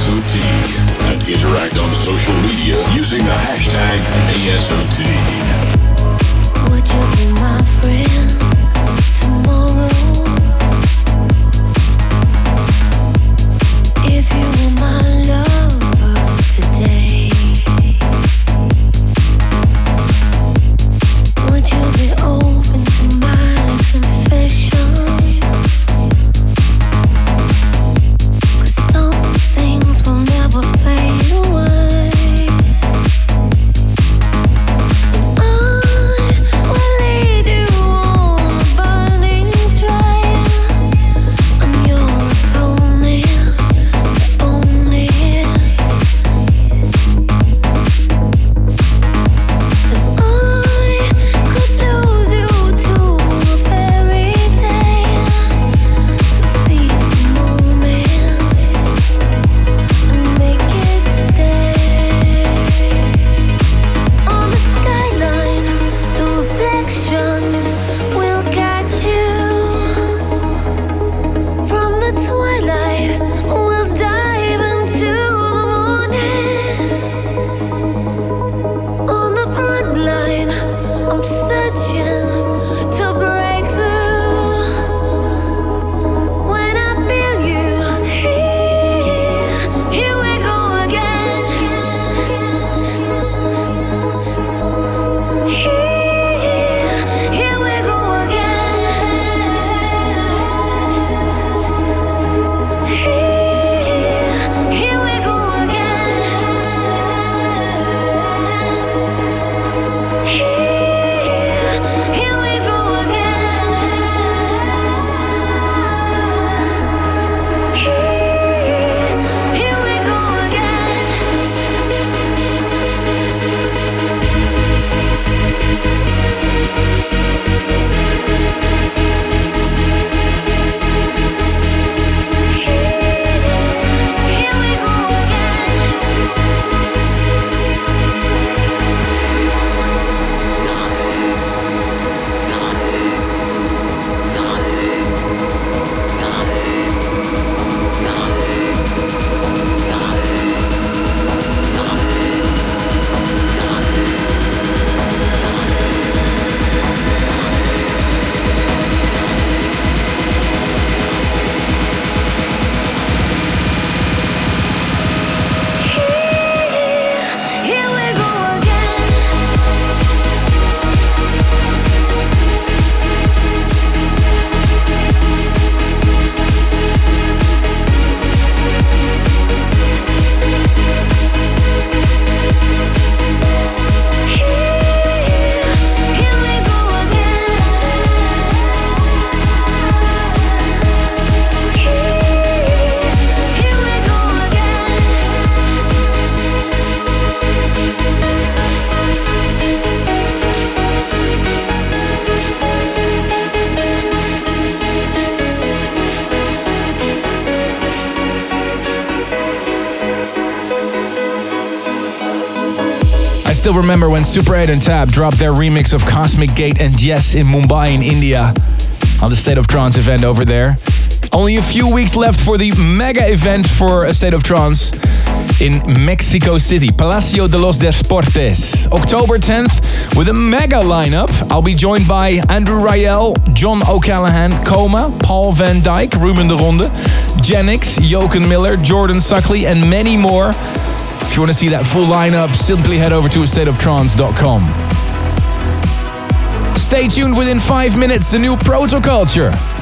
ASOT and interact on social media using the hashtag ASOT. Would you be my friend tomorrow? If you were my lover today, would you be open to my confession? 'Cause some things will never fade away. I will lead you on a burning trail. I'm your opponent, so own it. And I could lose you to a fairy tale. So seize the moment and make it stay. On the skyline, the reflections will catch you. From the twilight, we'll dive into the morning. On the front line, I'm searching to break through. When I feel you here we go again. Here we go again. Here we go again. Here we go again. Here we go again. Here we go I still remember when Super 8 and Tab dropped their remix of Cosmic Gate and Yes in Mumbai in India on the State of Trance event over there. Only a few weeks left for the mega event for a State of Trance in Mexico City, Palacio de los Deportes. October 10th with a mega lineup. I'll be joined by Andrew Rayel, John O'Callaghan, Coma, Paul van Dyk, Ruben de Ronde, Genix, Jochen Miller, Jordan Suckley, and many more. If you want to see that full lineup, simply head over to astateoftrance.com. Stay tuned, within 5 minutes, the new Protoculture.